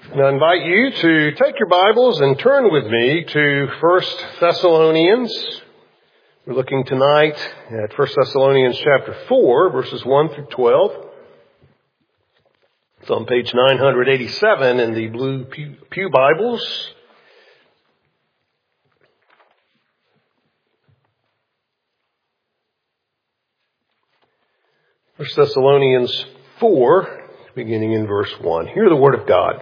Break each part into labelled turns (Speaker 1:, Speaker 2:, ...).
Speaker 1: And I invite you to take your Bibles and turn with me to 1 Thessalonians. We're looking tonight at 1 Thessalonians chapter 4, verses 1 through 12. It's on page 987 in the blue Pew Bibles. First Thessalonians 4, beginning in verse 1. Hear the word of God.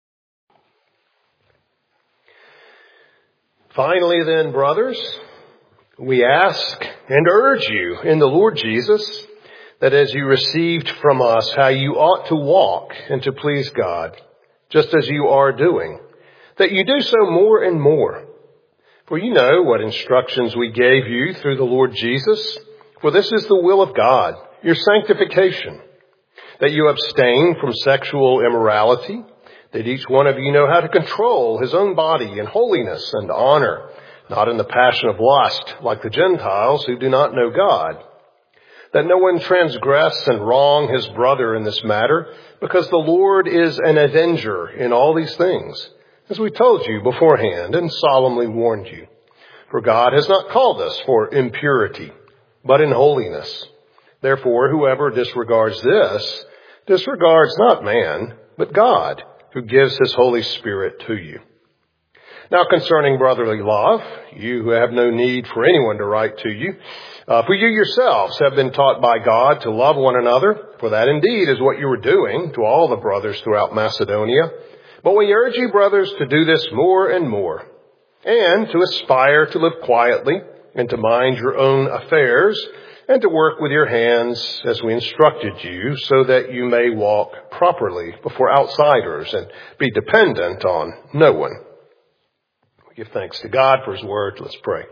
Speaker 1: Finally then, brothers, we ask and urge you in the Lord Jesus that as you received from us how you ought to walk and to please God, just as you are doing, that you do so more and more. For you know what instructions we gave you through the Lord Jesus. For this is the will of God, your sanctification, that you abstain from sexual immorality, that each one of you know how to control his own body in holiness and honor, not in the passion of lust, like the Gentiles who do not know God. That no one transgress and wrong his brother in this matter, because the Lord is an avenger in all these things, as we told you beforehand and solemnly warned you. For God has not called us for impurity, but in holiness. Therefore, whoever disregards this, disregards not man, but God, who gives his Holy Spirit to you. Now concerning brotherly love, you who have no need for anyone to write to you, for you yourselves have been taught by God to love one another, for that indeed is what you were doing to all the brothers throughout Macedonia. But we urge you, brothers, to do this more and more, and to aspire to live quietly, and to mind your own affairs, and to work with your hands as we instructed you, so that you may walk properly before outsiders and be dependent on no one. We give thanks to God for his word. Let's pray.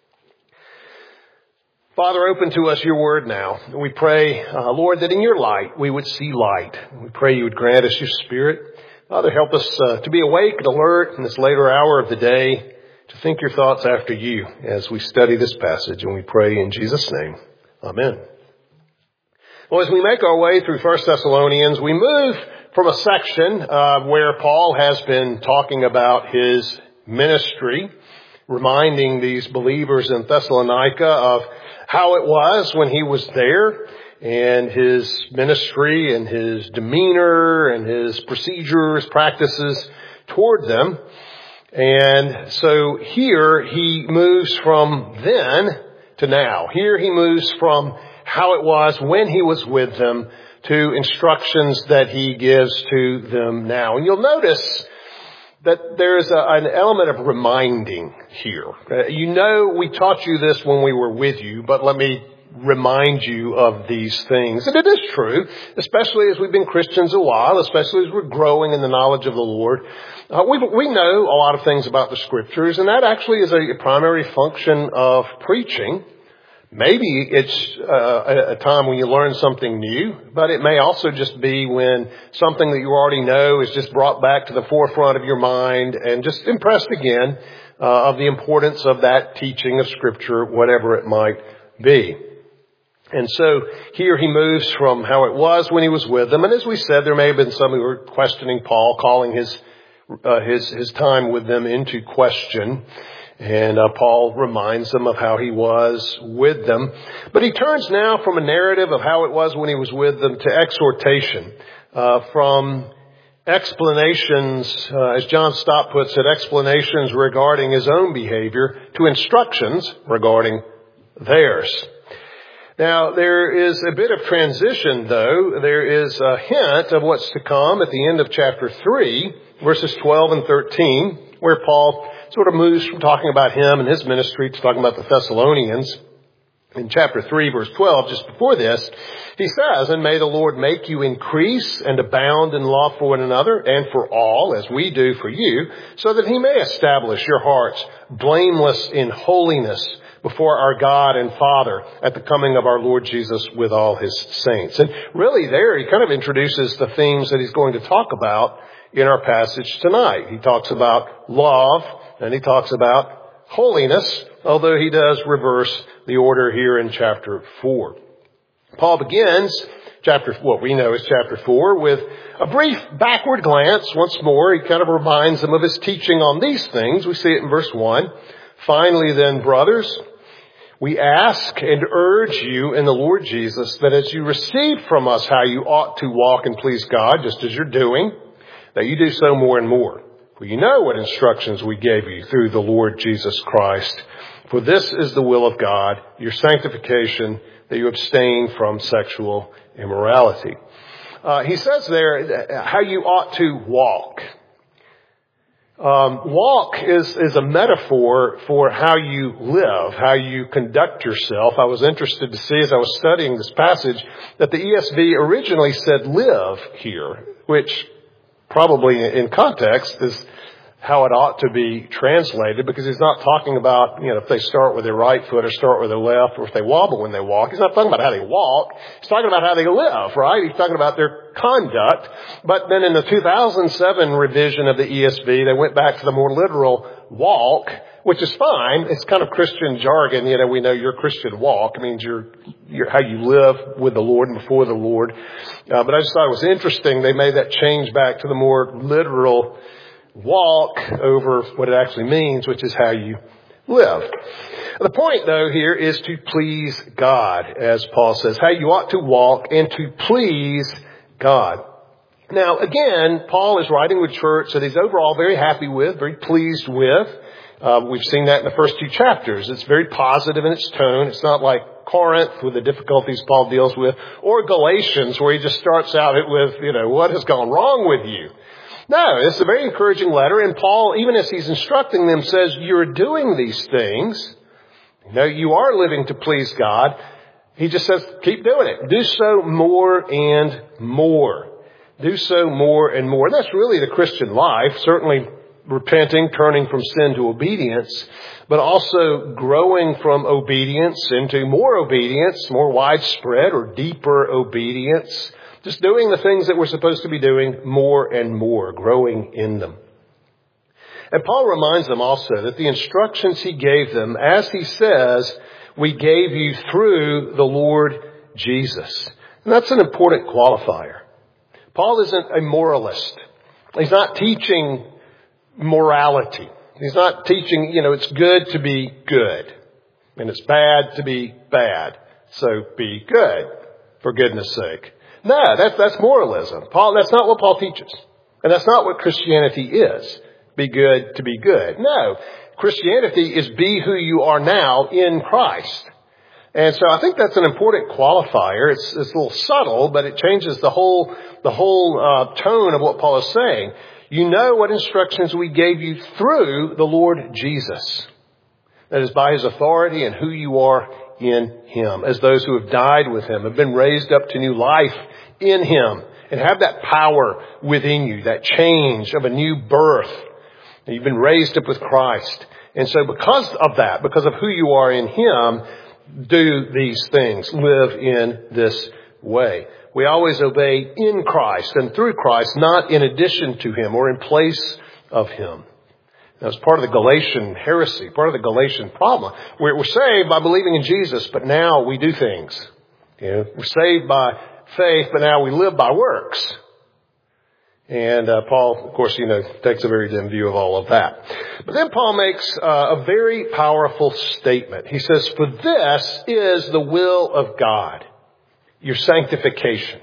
Speaker 1: Father, open to us your word now. We pray, Lord, that in your light we would see light. We pray you would grant us your spirit. Father, help us to be awake and alert in this later hour of the day, to think your thoughts after you as we study this passage. And we pray in Jesus' name. Amen. Well, as we make our way through 1 Thessalonians, we move from a section where Paul has been talking about his ministry, reminding these believers in Thessalonica of how it was when he was there, and his ministry and his demeanor and his procedures, practices toward them. And so here he moves from then to now. Here he moves from how it was when he was with them to instructions that he gives to them now. And you'll notice that there's an element of reminding here. You know, we taught you this when we were with you, but let me remind you of these things. And it is true, especially as we've been Christians a while, especially as we're growing in the knowledge of the Lord. We know a lot of things about the Scriptures, and that actually is a primary function of preaching. Maybe it's a time when you learn something new, but it may also just be when something that you already know is just brought back to the forefront of your mind and just impressed again of the importance of that teaching of Scripture, whatever it might be. And so here he moves from how it was when he was with them. And as we said, there may have been some who were questioning Paul, calling his time with them into question. And Paul reminds them of how he was with them. But he turns now from a narrative of how it was when he was with them to exhortation, from explanations, as John Stott puts it, explanations regarding his own behavior to instructions regarding theirs. Now, there is a bit of transition, though. There is a hint of what's to come at the end of chapter 3, verses 12 and 13, where Paul sort of moves from talking about him and his ministry to talking about the Thessalonians. In chapter 3, verse 12, just before this, he says, "And may the Lord make you increase and abound in love for one another and for all, as we do for you, so that he may establish your hearts blameless in holiness before our God and Father at the coming of our Lord Jesus with all his saints." And really there he kind of introduces the themes that he's going to talk about in our passage tonight. He talks about love and he talks about holiness, although he does reverse the order here in chapter 4. Paul begins what we know as chapter 4, with a brief backward glance once more. He kind of reminds them of his teaching on these things. We see it in verse 1. Finally then, brothers, we ask and urge you in the Lord Jesus that as you receive from us how you ought to walk and please God, just as you're doing, that you do so more and more. For you know what instructions we gave you through the Lord Jesus Christ. For this is the will of God, your sanctification, that you abstain from sexual immorality. He says there how you ought to walk. Walk is a metaphor for how you live, how you conduct yourself. I was interested to see as I was studying this passage that the ESV originally said live here, which probably in context is how it ought to be translated, because he's not talking about, if they start with their right foot or start with their left, or if they wobble when they walk. He's not talking about how they walk. He's talking about how they live, right? He's talking about their conduct. But then in the 2007 revision of the ESV, they went back to the more literal walk, which is fine. It's kind of Christian jargon. We know your Christian walk. It means your how you live with the Lord and before the Lord. But I just thought it was interesting. They made that change back to the more literal walk over what it actually means, which is how you live. The point, though, here is to please God, as Paul says, how you ought to walk and to please God. Now, again, Paul is writing with church that he's overall very happy with, very pleased with. We've seen that in the first two chapters. It's very positive in its tone. It's not like Corinth with the difficulties Paul deals with, or Galatians where he just starts out with, what has gone wrong with you? No, it's a very encouraging letter, and Paul, even as he's instructing them, says, you're doing these things. You are living to please God. He just says, keep doing it. Do so more and more. Do so more and more. And that's really the Christian life, certainly repenting, turning from sin to obedience, but also growing from obedience into more widespread or deeper obedience. Just doing the things that we're supposed to be doing more and more, growing in them. And Paul reminds them also that the instructions he gave them, as he says, we gave you through the Lord Jesus. And that's an important qualifier. Paul isn't a moralist. He's not teaching morality. He's not teaching, it's good to be good. And it's bad to be bad. So be good, for goodness sake. No, that's moralism. That's not what Paul teaches. And that's not what Christianity is. Be good to be good. No, Christianity is be who you are now in Christ. And so I think that's an important qualifier. It's a little subtle, but it changes the whole tone of what Paul is saying. You know what instructions we gave you through the Lord Jesus. That is by his authority and who you are in him, as those who have died with him, have been raised up to new life in him, and have that power within you, that change of a new birth. And you've been raised up with Christ. And so because of that, because of who you are in him, do these things, live in this way. We always obey in Christ and through Christ, not in addition to him or in place of him. That was part of the Galatian heresy, part of the Galatian problem. We're saved by believing in Jesus, but now we do things. We're saved by faith, but now we live by works. And Paul, of course, takes a very dim view of all of that. But then Paul makes a very powerful statement. He says, for this is the will of God, your sanctification.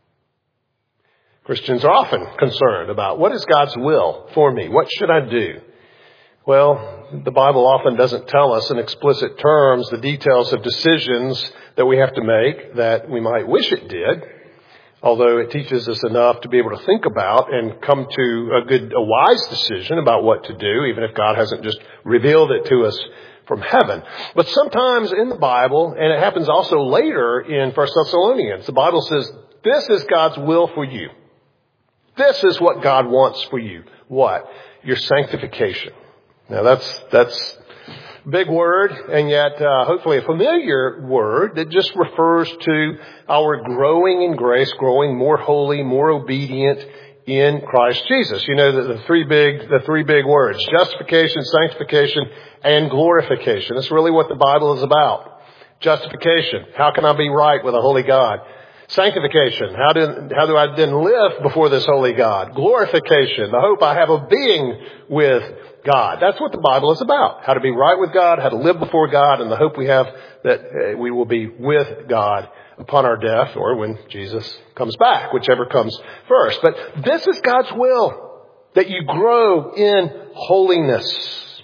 Speaker 1: Christians are often concerned about what is God's will for me? What should I do? Well, the Bible often doesn't tell us in explicit terms the details of decisions that we have to make that we might wish it did, although it teaches us enough to be able to think about and come to a wise decision about what to do, even if God hasn't just revealed it to us from heaven. But sometimes in the Bible, and it happens also later in 1 Thessalonians, the Bible says, this is God's will for you. This is what God wants for you. What? Your sanctification. Now that's a big word, and yet hopefully a familiar word that just refers to our growing in grace, growing more holy, more obedient in Christ Jesus. The three big words: justification, sanctification, and glorification. That's really what the Bible is about. Justification. How can I be right with a holy God? Sanctification. How do I then live before this holy God? Glorification. The hope I have of being with God. That's what the Bible is about. How to be right with God, how to live before God, and the hope we have that we will be with God upon our death or when Jesus comes back, whichever comes first. But this is God's will, that you grow in holiness.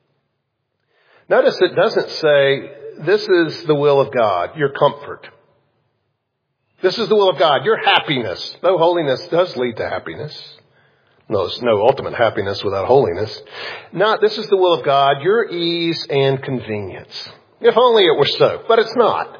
Speaker 1: Notice it doesn't say, this is the will of God, your comfort. This is the will of God, your happiness. No, holiness does lead to happiness. No, there's no ultimate happiness without holiness. Not, this is the will of God, your ease and convenience. If only it were so, but it's not.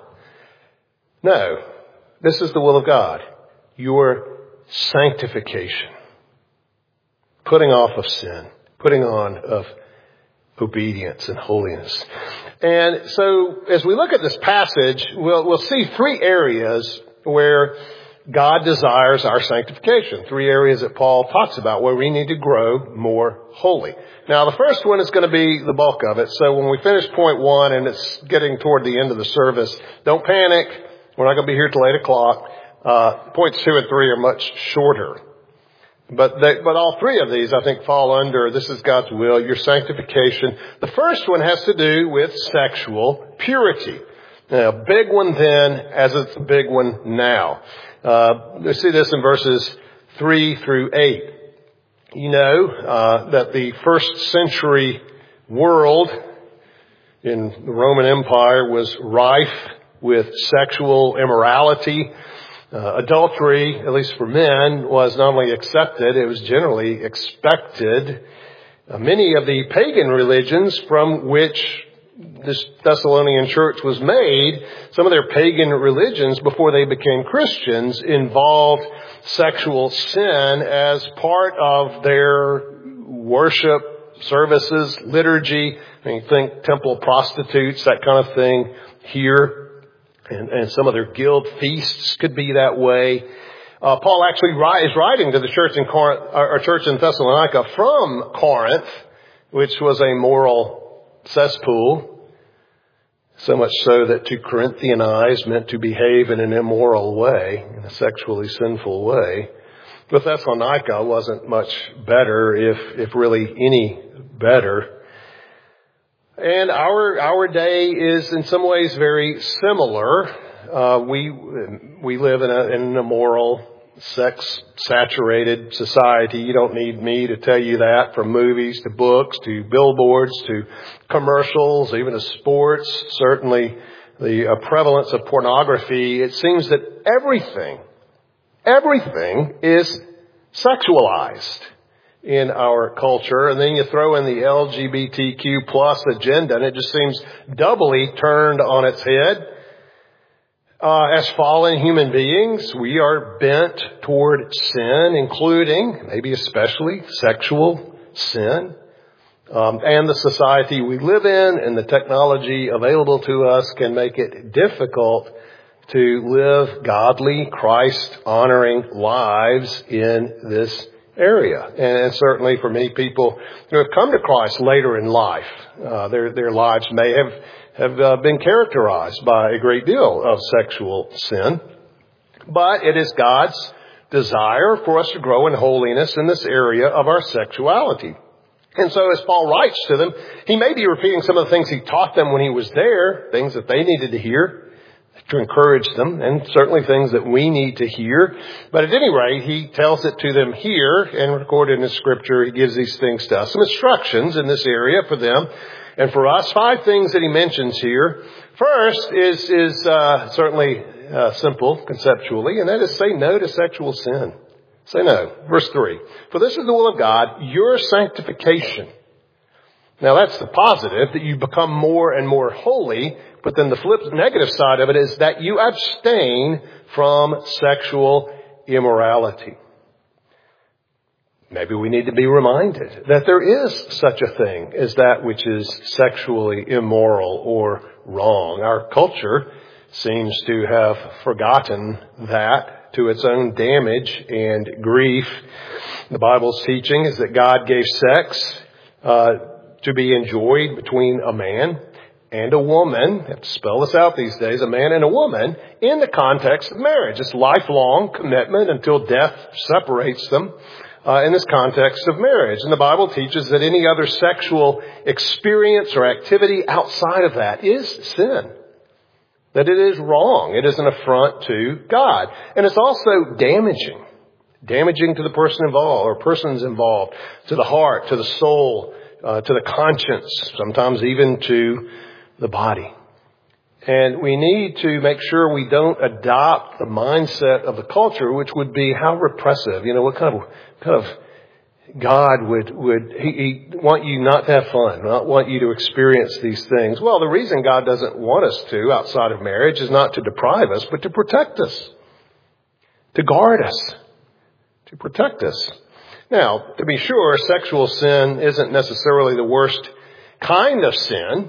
Speaker 1: No, this is the will of God, your sanctification. Putting off of sin, putting on of obedience and holiness. And so as we look at this passage, we'll see three areas where God desires our sanctification. Three areas that Paul talks about where we need to grow more holy. Now, the first one is going to be the bulk of it. So when we finish point 1 and it's getting toward the end of the service, don't panic. We're not going to be here till 8 o'clock. Points 2 and 3 are much shorter. But all three of these, I think, fall under, this is God's will, your sanctification. The first one has to do with sexual purity. Now, a big one then, as it's a big one now. We see this in verses 3 through 8. You know that the first century world in the Roman Empire was rife with sexual immorality. Adultery, at least for men, was not only accepted, it was generally expected. Many of the pagan religions from which this Thessalonian church was made, some of their pagan religions before they became Christians involved sexual sin as part of their worship services, liturgy. I mean, think temple prostitutes, that kind of thing here. And some of their guild feasts could be that way. Paul actually is writing to the church in Corinth, or church in Thessalonica from Corinth, which was a moral cesspool. So much so that to Corinthianize meant to behave in an immoral way, in a sexually sinful way. But Thessalonica wasn't much better, if really any better. And our day is in some ways very similar. We live in an immoral, sex-saturated society. You don't need me to tell you that, from movies to books to billboards to commercials, even to sports. Certainly the prevalence of pornography. It seems that everything is sexualized in our culture. And then you throw in the LGBTQ plus agenda and it just seems doubly turned on its head. As fallen human beings, we are bent toward sin, including, maybe especially, sexual sin. And the society we live in and the technology available to us can make it difficult to live godly, Christ-honoring lives in this area. And certainly for many people who have come to Christ later in life, their lives may have been characterized by a great deal of sexual sin. But it is God's desire for us to grow in holiness in this area of our sexuality. And so as Paul writes to them, he may be repeating some of the things he taught them when he was there, things that they needed to hear to encourage them, and certainly things that we need to hear. But at any rate, he tells it to them here and recorded in the scripture. He gives these things to us, some instructions in this area for them. And for us, 5 things that he mentions here. First is certainly simple conceptually, and that is say no to sexual sin. Say no. Verse 3. For this is the will of God, your sanctification. Now that's the positive, that you become more and more holy. But then the negative side of it is that you abstain from sexual immorality. Maybe we need to be reminded that there is such a thing as that which is sexually immoral or wrong. Our culture seems to have forgotten that to its own damage and grief. The Bible's teaching is that God gave sex to be enjoyed between a man and a woman, you have to spell this out these days, a man and a woman, in the context of marriage. It's lifelong commitment until death separates them in this context of marriage. And the Bible teaches that any other sexual experience or activity outside of that is sin. That it is wrong. It is an affront to God. And it's also damaging. Damaging to the person involved or persons involved, to the heart, to the soul, to the conscience, sometimes even to the body. And we need to make sure we don't adopt the mindset of the culture, which would be how repressive. What kind of God would he want you not to have fun, not want you to experience these things? Well, the reason God doesn't want us to outside of marriage is not to deprive us, but to protect us, to guard us, to protect us. Now, to be sure, sexual sin isn't necessarily the worst kind of sin.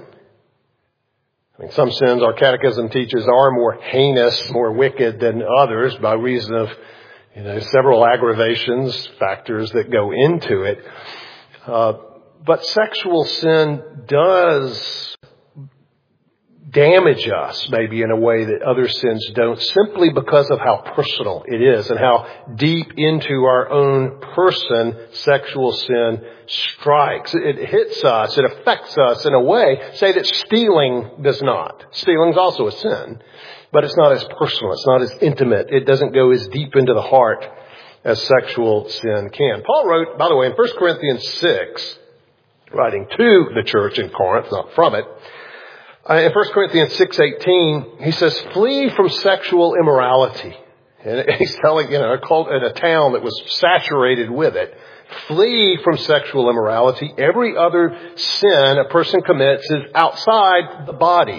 Speaker 1: Some sins, our catechism teaches, are more heinous, more wicked than others by reason of several aggravations, factors that go into it. But sexual sin does damage us, maybe in a way that other sins don't, simply because of how personal it is and how deep into our own person sexual sin strikes. It hits us, it affects us in a way, say, that stealing does not. Stealing is also a sin. But it's not as personal. It's not as intimate. It doesn't go as deep into the heart as sexual sin can. Paul wrote, by the way, in 1 Corinthians 6, writing to the church in Corinth, not from it, in 1 Corinthians 6:18, he says, flee from sexual immorality. And he's telling, in a town that was saturated with it, flee from sexual immorality. Every other sin a person commits is outside the body.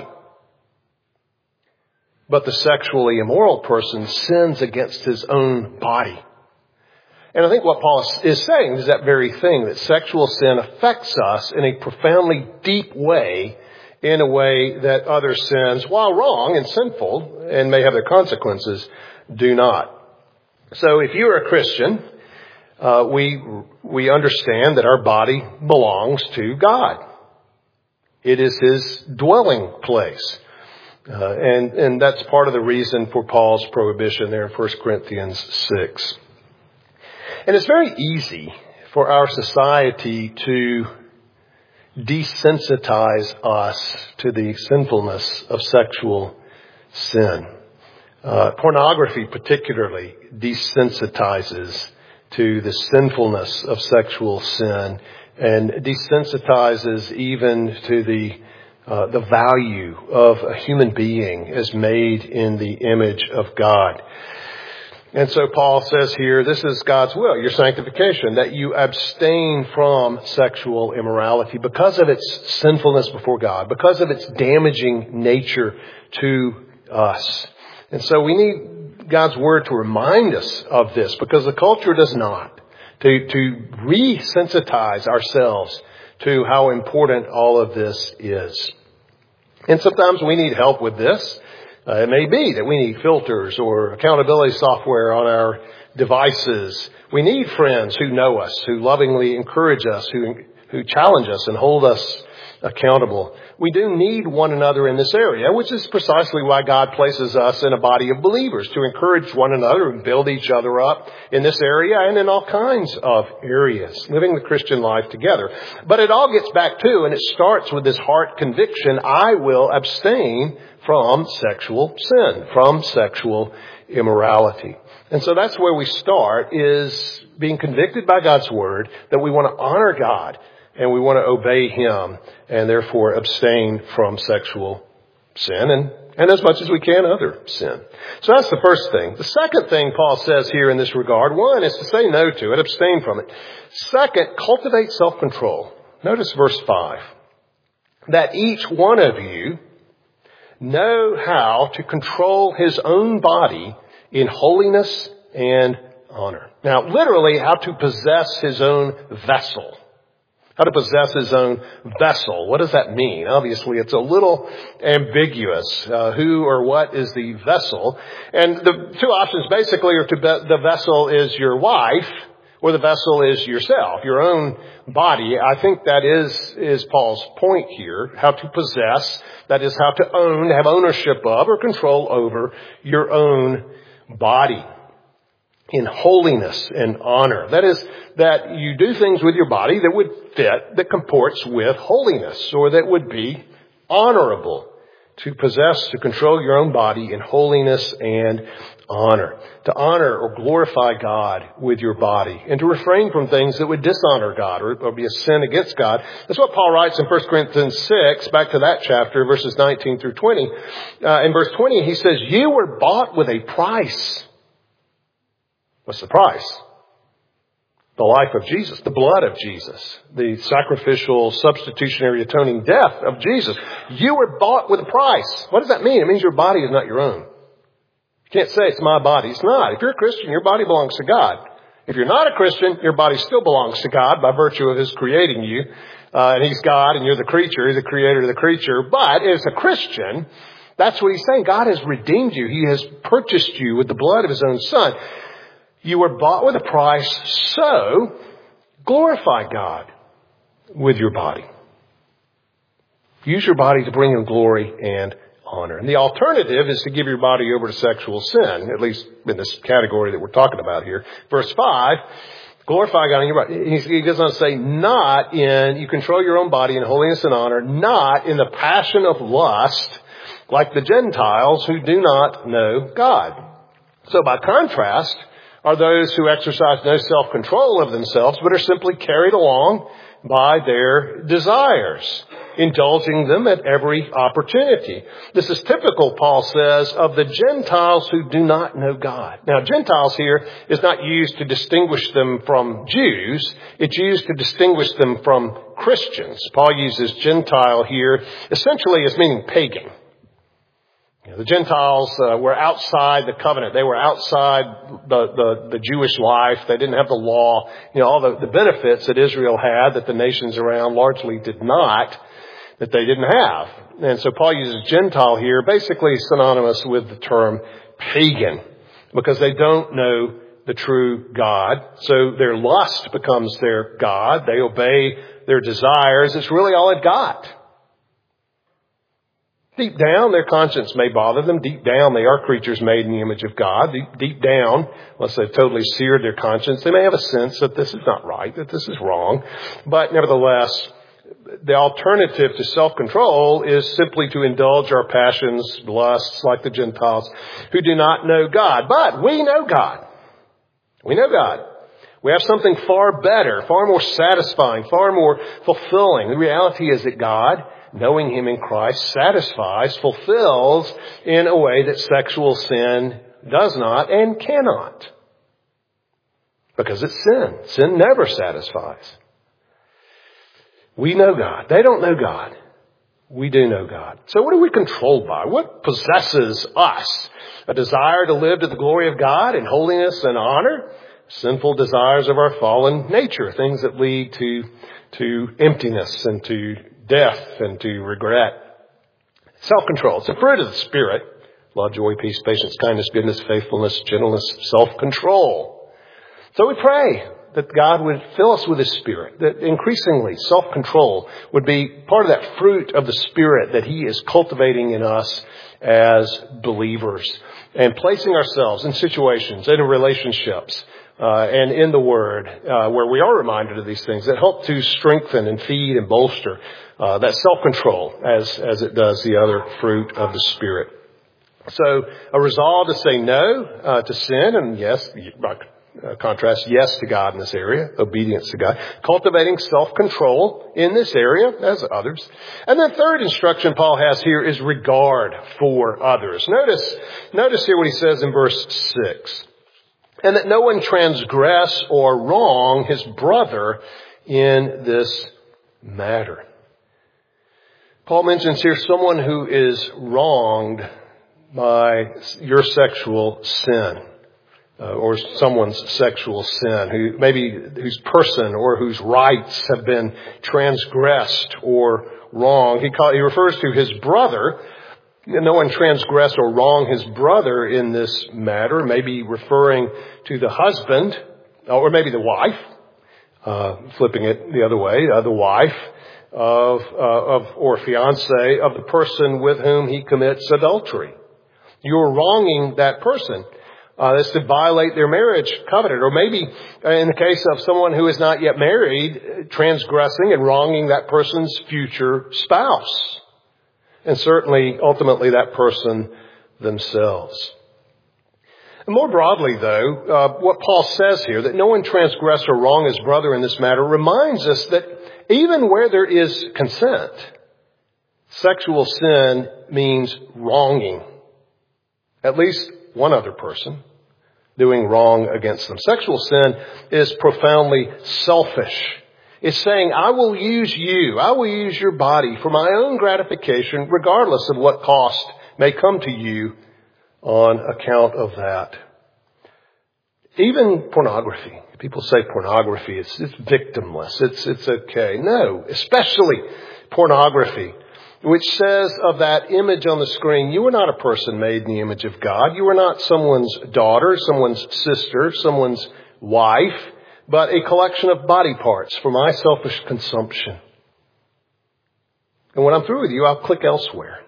Speaker 1: But the sexually immoral person sins against his own body. And I think what Paul is saying is that very thing, that sexual sin affects us in a profoundly deep way, in a way that other sins, while wrong and sinful and may have their consequences, do not. So if you're a Christian, we understand that our body belongs to God. It is His dwelling place. And that's part of the reason for Paul's prohibition there in 1 Corinthians 6. And it's very easy for our society to desensitize us to the sinfulness of sexual sin. Pornography particularly desensitizes to the sinfulness of sexual sin and desensitizes even to the value of a human being as made in the image of God. And so Paul says here, this is God's will, your sanctification, that you abstain from sexual immorality because of its sinfulness before God, because of its damaging nature to us. And so we need God's word to remind us of this, because the culture does not, to resensitize ourselves to how important all of this is. And sometimes we need help with this. It may be that we need filters or accountability software on our devices. We need friends who know us, who lovingly encourage us, who challenge us and hold us accountable. We do need one another in this area, which is precisely why God places us in a body of believers, to encourage one another and build each other up in this area and in all kinds of areas, living the Christian life together. But it all gets back to, and it starts with this heart conviction, I will abstain from sexual sin, from sexual immorality. And so that's where we start, is being convicted by God's word that we want to honor God and we want to obey Him and therefore abstain from sexual sin and as much as we can other sin. So that's the first thing. The second thing Paul says here in this regard, one is to say no to it, abstain from it. Second, cultivate self-control. Notice verse 5. That each one of you know how to control his own body in holiness and honor. Now, literally, how to possess his own vessel. How to possess his own vessel. What does that mean? Obviously, it's a little ambiguous. Who or what is the vessel? And the two options basically are the vessel is your wife, or the vessel is yourself, your own body. I think that is Paul's point here, how to possess, that is how to own, have ownership of or control over your own body in holiness and honor. That is, that you do things with your body that would fit, that comports with holiness, or that would be honorable. To possess, to control your own body in holiness and honor. To honor or glorify God with your body. And to refrain from things that would dishonor God or be a sin against God. That's what Paul writes in 1 Corinthians 6, back to that chapter, verses 19 through 20. In verse 20, he says, you were bought with a price. What's the price? The life of Jesus, the blood of Jesus, the sacrificial, substitutionary, atoning death of Jesus. You were bought with a price. What does that mean? It means your body is not your own. You can't say it's my body. It's not. If you're a Christian, your body belongs to God. If you're not a Christian, your body still belongs to God by virtue of His creating you. And He's God and you're the creature. He's the creator of the creature. But as a Christian, that's what He's saying. God has redeemed you. He has purchased you with the blood of His own Son. You were bought with a price, so glorify God with your body. Use your body to bring Him glory and honor. And the alternative is to give your body over to sexual sin, at least in this category that we're talking about here. Verse 5, glorify God in your body. He goes on to say, not in, you control your own body in holiness and honor, not in the passion of lust, like the Gentiles who do not know God. So by contrast, are those who exercise no self-control of themselves, but are simply carried along by their desires, indulging them at every opportunity. This is typical, Paul says, of the Gentiles who do not know God. Now, Gentiles here is not used to distinguish them from Jews. It's used to distinguish them from Christians. Paul uses Gentile here essentially as meaning pagan. The Gentiles were outside the covenant. They were outside the Jewish life. They didn't have the law. All the benefits that Israel had that the nations around largely did not, that they didn't have. And so Paul uses Gentile here, basically synonymous with the term pagan, because they don't know the true God. So their lust becomes their God. They obey their desires. It's really all they've got. Deep down, their conscience may bother them. Deep down, they are creatures made in the image of God. Deep down, unless they've totally seared their conscience, they may have a sense that this is not right, that this is wrong. But nevertheless, the alternative to self-control is simply to indulge our passions, lusts, like the Gentiles who do not know God. But we know God. We know God. We have something far better, far more satisfying, far more fulfilling. The reality is that God, knowing Him in Christ, satisfies, fulfills in a way that sexual sin does not and cannot. Because it's sin. Sin never satisfies. We know God. They don't know God. We do know God. So what are we controlled by? What possesses us? A desire to live to the glory of God in holiness and honor? Sinful desires of our fallen nature. Things that lead to emptiness and to death and to regret. Self-control. It's a fruit of the Spirit. Love, joy, peace, patience, kindness, goodness, faithfulness, gentleness, self-control. So we pray that God would fill us with His Spirit, that increasingly self-control would be part of that fruit of the Spirit that He is cultivating in us as believers, and placing ourselves in situations and in relationships and in the Word where we are reminded of these things that help to strengthen and feed and bolster that self-control as it does the other fruit of the Spirit. So a resolve to say no to sin, and yes, contrast yes to God in this area, obedience to God, cultivating self-control in this area as others. And then third instruction Paul has here is regard for others. Notice here what he says in verse 6. And that no one transgress or wrong his brother in this matter. Paul mentions here someone who is wronged by your sexual sin. Or someone's sexual sin, whose person or whose rights have been transgressed or wronged. He refers to his brother. No one transgress or wrong his brother in this matter, maybe referring to the husband or maybe the wife, flipping it the other way, the wife or fiancé of the person with whom he commits adultery. You're wronging that person. That's to violate their marriage covenant. Or maybe in the case of someone who is not yet married, transgressing and wronging that person's future spouse. And certainly, ultimately, that person themselves. And more broadly, though, what Paul says here, that no one transgress or wrong his brother in this matter, reminds us that even where there is consent, sexual sin means wronging at least one other person, doing wrong against them. Sexual sin is profoundly selfish. It's saying, I will use you, I will use your body for my own gratification, regardless of what cost may come to you on account of that. Even pornography. People say pornography, it's victimless, it's okay. No, especially pornography, which says of that image on the screen, you are not a person made in the image of God. You are not someone's daughter, someone's sister, someone's wife, but a collection of body parts for my selfish consumption. And when I'm through with you, I'll click elsewhere.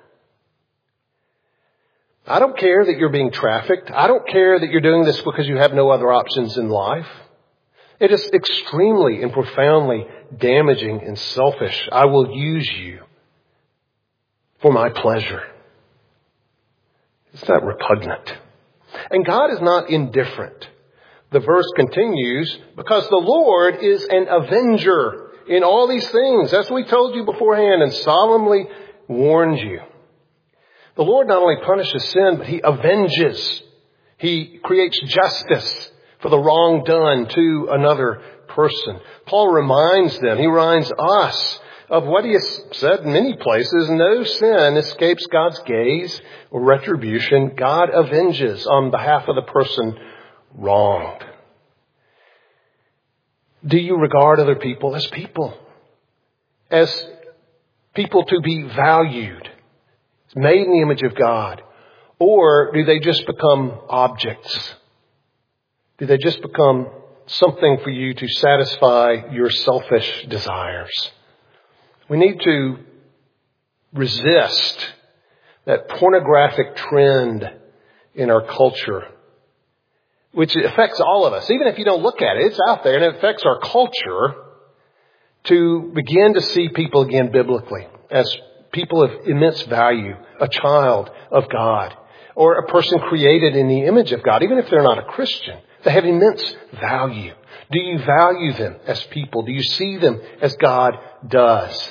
Speaker 1: I don't care that you're being trafficked. I don't care that you're doing this because you have no other options in life. It is extremely and profoundly damaging and selfish. I will use you for my pleasure. It's not repugnant. And God is not indifferent. The verse continues, because the Lord is an avenger in all these things, as we told you beforehand and solemnly warned you. The Lord not only punishes sin, but He avenges. He creates justice for the wrong done to another person. Paul reminds them, he reminds us of what he has said in many places. No sin escapes God's gaze or retribution. God avenges on behalf of the person wronged. Do you regard other people as people? As people to be valued, made in the image of God? Or do they just become objects? Do they just become something for you to satisfy your selfish desires? We need to resist that pornographic trend in our culture, which affects all of us. Even if you don't look at it, it's out there and it affects our culture, to begin to see people again biblically as people of immense value, a child of God, or a person created in the image of God, even if they're not a Christian. They have immense value. Do you value them as people? Do you see them as God does?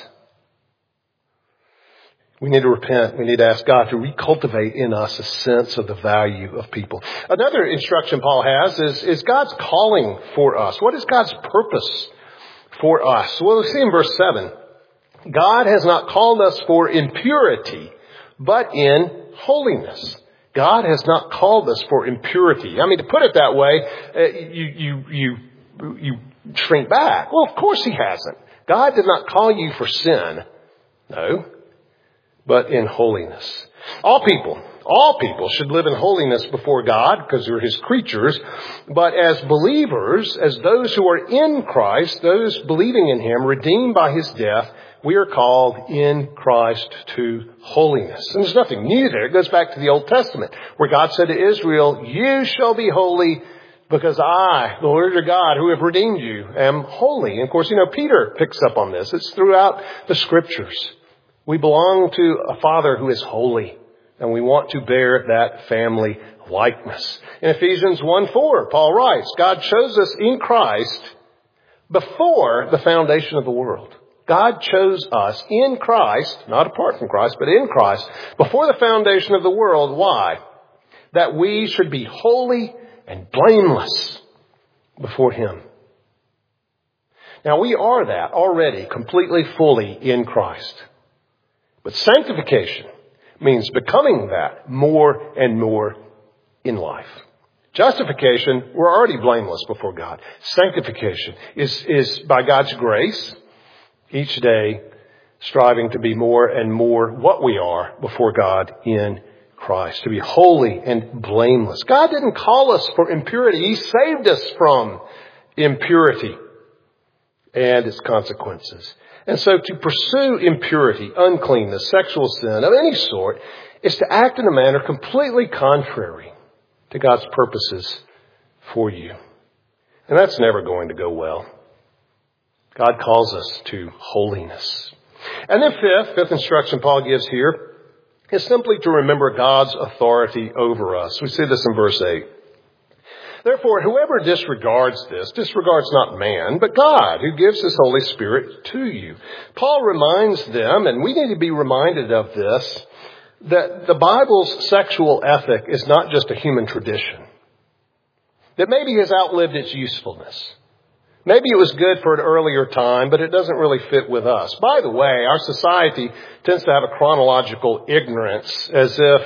Speaker 1: We need to repent. We need to ask God to recultivate in us a sense of the value of people. Another instruction Paul has is God's calling for us. What is God's purpose for us? Well, we see in verse 7. God has not called us for impurity, but in holiness. God has not called us for impurity. I mean, to put it that way, you shrink back. Well, of course He hasn't. God did not call you for sin. No. But in holiness. All people should live in holiness before God because they're His creatures. But as believers, as those who are in Christ, those believing in Him, redeemed by His death, we are called in Christ to holiness. And there's nothing new there. It goes back to the Old Testament, where God said to Israel, you shall be holy because I, the Lord your God, who have redeemed you, am holy. And of course, Peter picks up on this. It's throughout the Scriptures. We belong to a Father who is holy, and we want to bear that family likeness. In Ephesians 1:4, Paul writes, God chose us in Christ before the foundation of the world. God chose us in Christ, not apart from Christ, but in Christ, before the foundation of the world. Why? That we should be holy and blameless before Him. Now, we are that already, completely, fully in Christ. But sanctification means becoming that more and more in life. Justification, we're already blameless before God. Sanctification is by God's grace, each day striving to be more and more what we are before God in Christ, to be holy and blameless. God didn't call us for impurity. He saved us from impurity and its consequences. And so to pursue impurity, uncleanness, sexual sin of any sort is to act in a manner completely contrary to God's purposes for you. And that's never going to go well. God calls us to holiness. And then fifth instruction Paul gives here is simply to remember God's authority over us. We see this in verse 8. Therefore, whoever disregards this, disregards not man, but God, who gives His Holy Spirit to you. Paul reminds them, and we need to be reminded of this, that the Bible's sexual ethic is not just a human tradition. That maybe has outlived its usefulness. Maybe it was good for an earlier time, but it doesn't really fit with us. By the way, our society tends to have a chronological ignorance, as if,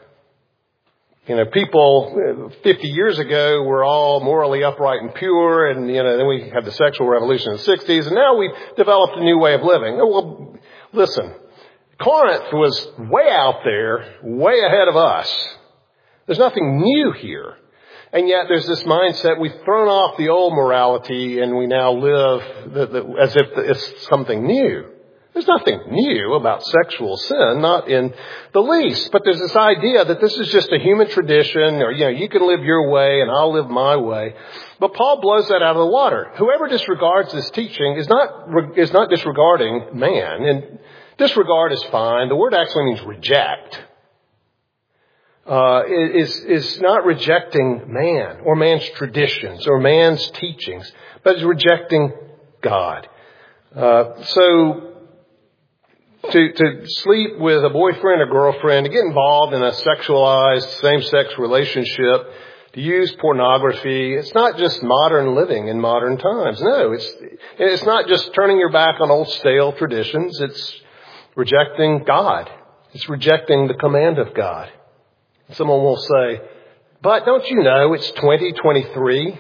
Speaker 1: people 50 years ago were all morally upright and pure, and, then we had the sexual revolution in the 60s, and now we've developed a new way of living. Well, listen, Corinth was way out there, way ahead of us. There's nothing new here. And yet there's this mindset, we've thrown off the old morality and we now live as if it's something new. There's nothing new about sexual sin, not in the least. But there's this idea that this is just a human tradition, or, you can live your way and I'll live my way. But Paul blows that out of the water. Whoever disregards this teaching is not disregarding man. And disregard is fine. The word actually means reject. Is not rejecting man or man's traditions or man's teachings, but is rejecting God. So to sleep with a boyfriend or girlfriend, to get involved in a sexualized same-sex relationship, to use pornography, it's not just modern living in modern times. No, it's not just turning your back on old stale traditions. It's rejecting God. It's rejecting the command of God. Someone will say, but don't you know it's 2023?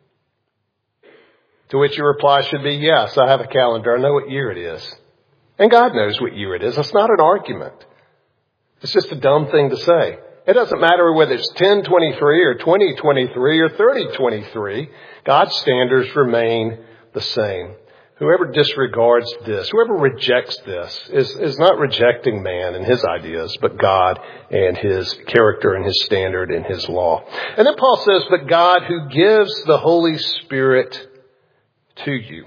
Speaker 1: To which your reply should be, yes, I have a calendar. I know what year it is. And God knows what year it is. It's not an argument. It's just a dumb thing to say. It doesn't matter whether it's 1023 or 2023 or 3023. God's standards remain the same. Whoever disregards this, whoever rejects this, is not rejecting man and his ideas, but God and His character and His standard and His law. And then Paul says, but God who gives the Holy Spirit to you.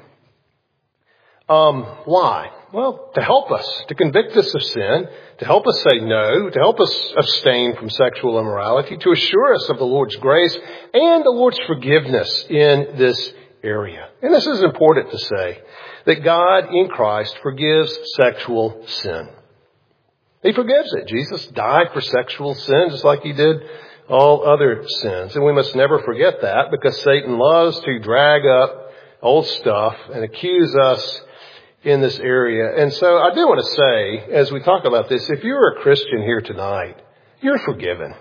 Speaker 1: Why? Well, to help us, to convict us of sin, to help us say no, to help us abstain from sexual immorality, to assure us of the Lord's grace and the Lord's forgiveness in this area. And this is important to say, that God in Christ forgives sexual sin. He forgives it. Jesus died for sexual sin just like He did all other sins. And we must never forget that, because Satan loves to drag up old stuff and accuse us in this area. And so I do want to say, as we talk about this, if you're a Christian here tonight, you're forgiven.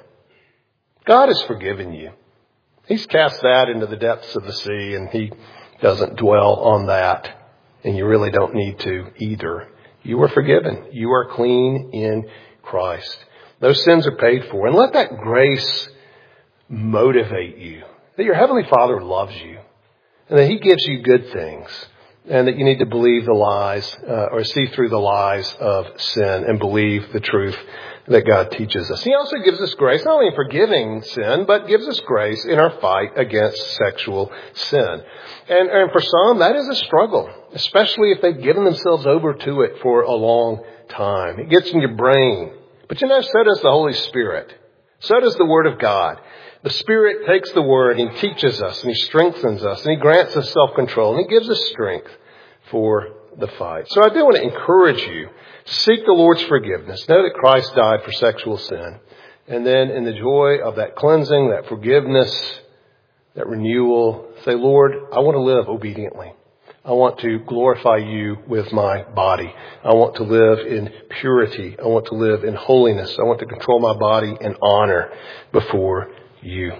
Speaker 1: God has forgiven you. He's cast that into the depths of the sea, and He doesn't dwell on that. And you really don't need to either. You are forgiven. You are clean in Christ. Those sins are paid for. And let that grace motivate you. That your Heavenly Father loves you. And that He gives you good things. And that you need to believe the lies, or see through the lies of sin and believe the truth that God teaches us. He also gives us grace, not only in forgiving sin, but gives us grace in our fight against sexual sin. And for some, that is a struggle, especially if they've given themselves over to it for a long time. It gets in your brain. But so does the Holy Spirit. So does the Word of God. The Spirit takes the Word and He teaches us and He strengthens us and He grants us self-control and He gives us strength for the fight. So I do want to encourage you to seek the Lord's forgiveness. Know that Christ died for sexual sin. And then in the joy of that cleansing, that forgiveness, that renewal, say, Lord, I want to live obediently. I want to glorify You with my body. I want to live in purity. I want to live in holiness. I want to control my body in honor before You.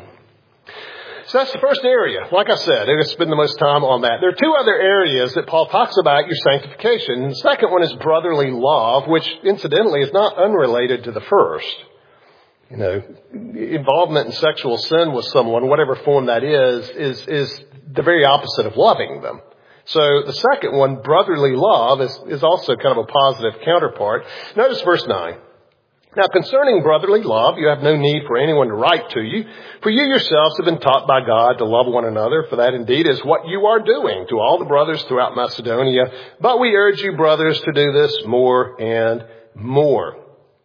Speaker 1: So that's the first area. Like I said, I'm going to spend the most time on that. There are two other areas that Paul talks about your sanctification. And the second one is brotherly love, which incidentally is not unrelated to the first. Involvement in sexual sin with someone, whatever form that is the very opposite of loving them. So the second one, brotherly love, is also kind of a positive counterpart. Notice verse 9. Now concerning brotherly love, you have no need for anyone to write to you, for you yourselves have been taught by God to love one another, for that indeed is what you are doing to all the brothers throughout Macedonia. But we urge you, brothers, to do this more and more.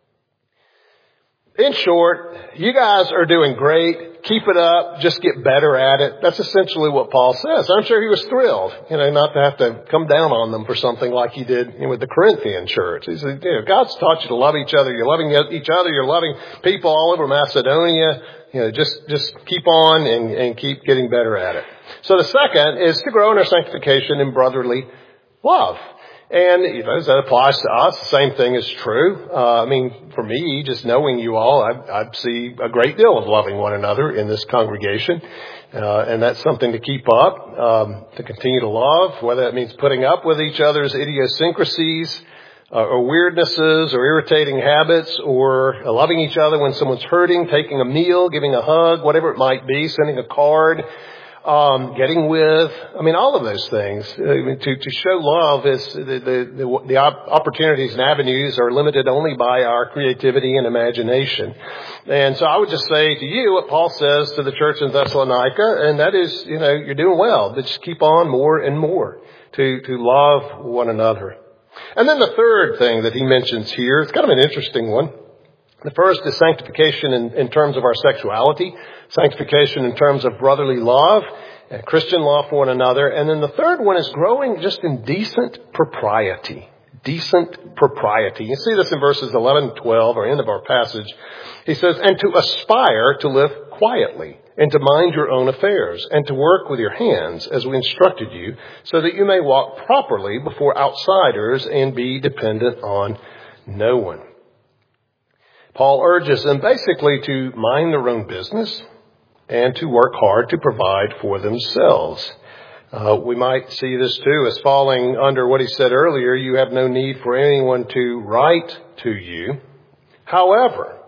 Speaker 1: In short, you guys are doing great. Keep it up. Just get better at it. That's essentially what Paul says. I'm sure he was thrilled, not to have to come down on them for something like he did with the Corinthian church. He said, God's taught you to love each other. You're loving each other. You're loving people all over Macedonia. Just keep on and keep getting better at it. So the second is to grow in our sanctification in brotherly love. And, that applies to us. The same thing is true. For me, just knowing you all, I see a great deal of loving one another in this congregation. And that's something to keep up, to continue to love, whether that means putting up with each other's idiosyncrasies, or weirdnesses, or irritating habits, or loving each other when someone's hurting, taking a meal, giving a hug, whatever it might be, sending a card. Getting with, all of those things. To show love is the opportunities and avenues are limited only by our creativity and imagination. And so I would just say to you what Paul says to the church in Thessalonica, and that is, you're doing well, but just keep on more and more to love one another. And then the third thing that he mentions here, it's kind of an interesting one. The first is sanctification in terms of our sexuality, sanctification in terms of brotherly love, and Christian love for one another. And then the third one is growing just in decent propriety. Decent propriety. You see this in verses 11 and 12, or end of our passage. He says, and to aspire to live quietly, and to mind your own affairs, and to work with your hands as we instructed you, so that you may walk properly before outsiders and be dependent on no one. Paul urges them basically to mind their own business and to work hard to provide for themselves. We might see this too as falling under what he said earlier. You have no need for anyone to write to you. However,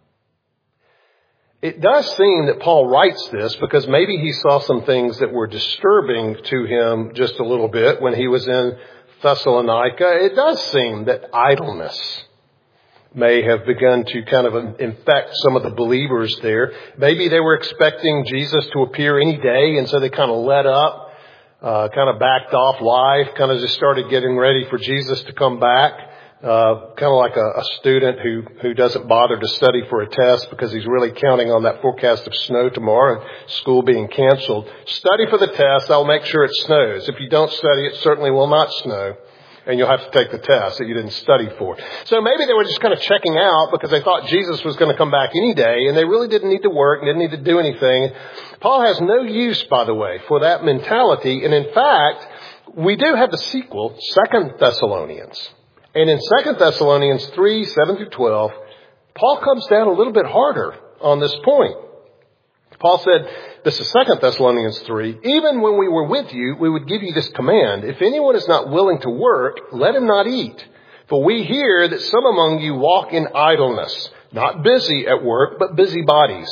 Speaker 1: it does seem that Paul writes this because maybe he saw some things that were disturbing to him just a little bit when he was in Thessalonica. It does seem that idleness may have begun to kind of infect some of the believers there. Maybe they were expecting Jesus to appear any day, and so they kind of let up, kind of backed off life, kind of just started getting ready for Jesus to come back. Kind of like a student who doesn't bother to study for a test because he's really counting on that forecast of snow tomorrow and school being canceled. Study for the test. I'll make sure it snows. If you don't study, it certainly will not snow. And you'll have to take the test that you didn't study for. So maybe they were just kind of checking out because they thought Jesus was going to come back any day, and they really didn't need to work, didn't need to do anything. Paul has no use, by the way, for that mentality. And in fact, we do have the sequel, 2 Thessalonians. And in 2 Thessalonians 3, 7 through 12, Paul comes down a little bit harder on this point. Paul said, this is 2 Thessalonians 3, even when we were with you, we would give you this command. If anyone is not willing to work, let him not eat. For we hear that some among you walk in idleness, not busy at work, but busybodies.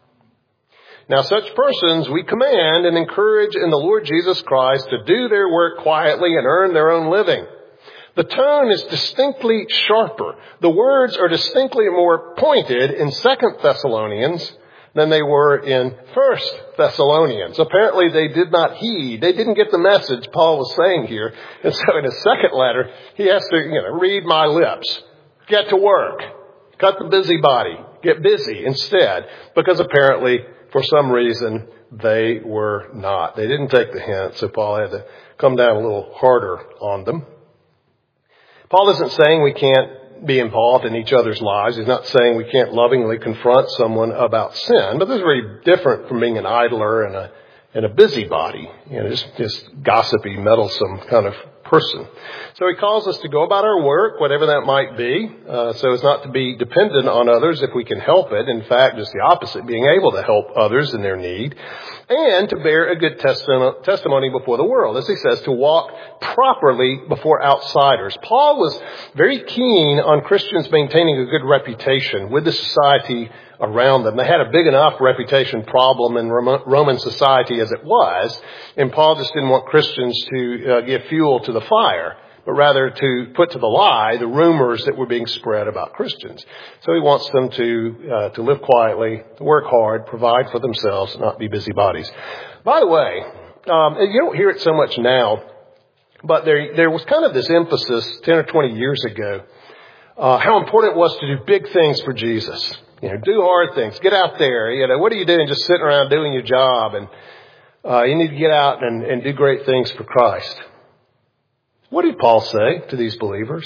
Speaker 1: Now such persons we command and encourage in the Lord Jesus Christ to do their work quietly and earn their own living. The tone is distinctly sharper. The words are distinctly more pointed in 2 Thessalonians than they were in 1 Thessalonians. Apparently they did not heed. They didn't get the message Paul was saying here. And so in his second letter, he has to, read my lips. Get to work. Cut the busybody. Get busy instead. Because apparently, for some reason, they were not. They didn't take the hint, so Paul had to come down a little harder on them. Paul isn't saying we can't be involved in each other's lives. He's not saying we can't lovingly confront someone about sin, but this is very different from being an idler and a busybody, just gossipy, meddlesome kind of person. So he calls us to go about our work, whatever that might be, so as not to be dependent on others if we can help it. In fact, just the opposite, being able to help others in their need. and to bear a good testimony before the world. As he says, to walk properly before outsiders. Paul was very keen on Christians maintaining a good reputation with the society around them. They had a big enough reputation problem in Roman society as it was, and Paul just didn't want Christians to give fuel to the fire, but rather to put to the lie the rumors that were being spread about Christians. So he wants them to live quietly, to work hard, provide for themselves, not be busybodies. By the way, you don't hear it so much now, but there was kind of this emphasis 10 or 20 years ago, how important it was to do big things for Jesus. Do hard things. Get out there. What are you doing just sitting around doing your job? And you need to get out and do great things for Christ. What did Paul say to these believers?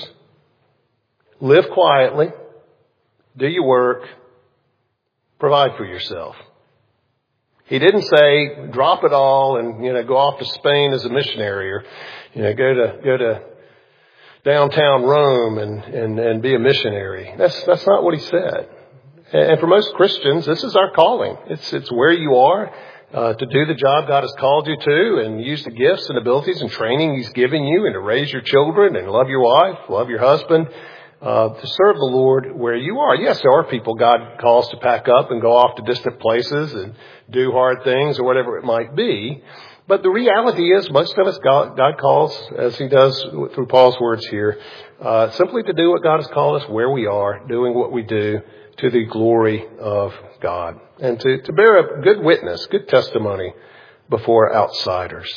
Speaker 1: Live quietly, do your work, provide for yourself. He didn't say drop it all and go off to Spain as a missionary, or go to downtown Rome and be a missionary. That's not what he said. And for most Christians, this is our calling. It's where you are. To do the job God has called you to, and use the gifts and abilities and training He's given you, and to raise your children and love your wife, love your husband, to serve the Lord where you are. Yes, there are people God calls to pack up and go off to distant places and do hard things or whatever it might be. But the reality is most of us, God calls, as He does through Paul's words here, simply to do what God has called us where we are, doing what we do to the glory of God, and to bear a good witness, good testimony before outsiders.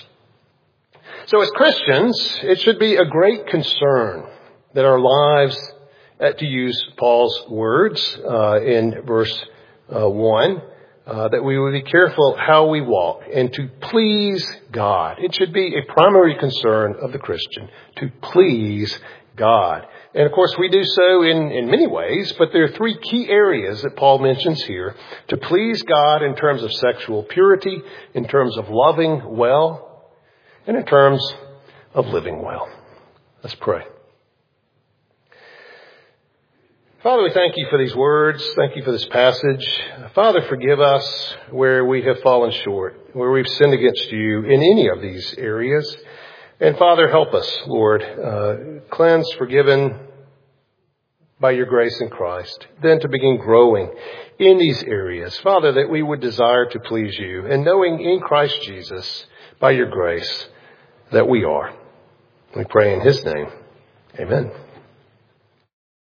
Speaker 1: So as Christians, it should be a great concern that our lives, to use Paul's words in verse 1, that we would be careful how we walk and to please God. It should be a primary concern of the Christian to please God. And of course, we do so in many ways, but there are three key areas that Paul mentions here. To please God in terms of sexual purity, in terms of loving well, and in terms of living well. Let's pray. Father, we thank you for these words. Thank you for this passage. Father, forgive us where we have fallen short, where we've sinned against you in any of these areas. And Father, help us, Lord, cleansed, forgiven by your grace in Christ, then to begin growing in these areas. Father, that we would desire to please you, and knowing in Christ Jesus, by your grace, that we are. We pray in His name. Amen.